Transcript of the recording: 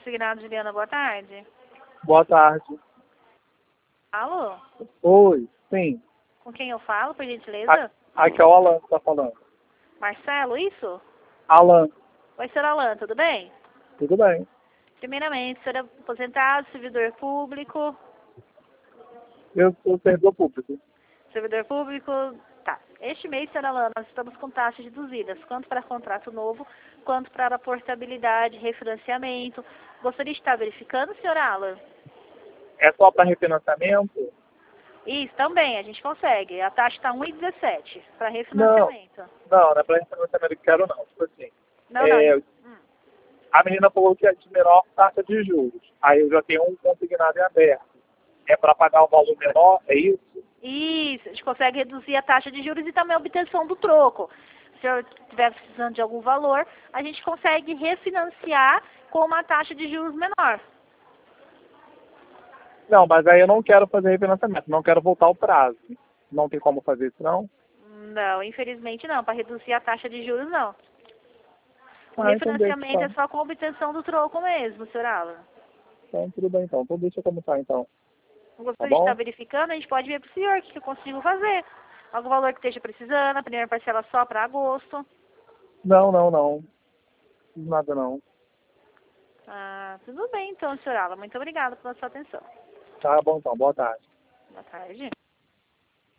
Consignado Juliana, boa tarde. Boa tarde. Alô? Oi, sim. Com quem eu falo, por gentileza? Aqui é o Alan que tá falando. Marcelo, isso? Alan, Oi, senhor Alan, tudo bem? tudo bem? Primeiramente, senhor é aposentado, servidor público. Eu sou servidor público. Servidor público, tá. Este mês, senhor Alan, nós estamos com taxas reduzidas, quanto para contrato novo, quanto para portabilidade, refinanciamento. Gostaria de estar verificando, senhor Alan? É só para refinanciamento? Isso, também, a gente consegue. A taxa está 1,17 para Não, refinanciamento. não é para refinanciamento que quero não. Tipo assim, Não, não. a menina falou que é de menor taxa de juros. Aí eu já tenho um consignado em aberto. É para pagar um valor menor, é isso? Isso, a gente consegue reduzir a taxa de juros e também a obtenção do troco. Se o senhor estiver precisando de algum valor, a gente consegue refinanciar com uma taxa de juros menor. Não, mas aí eu não quero fazer refinanciamento, não quero voltar ao prazo. Não tem como fazer isso, não? Não, infelizmente não. Para reduzir a taxa de juros, não. O Então deixa refinanciamento é então. só com a obtenção do troco mesmo, senhor Alan. Então tudo bem então. Então deixa como tá então. Não Tá gostaria de estar bom? verificando, a gente pode ver para o senhor o que eu consigo fazer. Algum valor que esteja precisando, a primeira parcela só para agosto. Não, não, não. Nada não. Ah, tudo bem então, senhor Alan. Muito obrigada pela sua atenção. Tá bom então. Boa tarde. Boa tarde.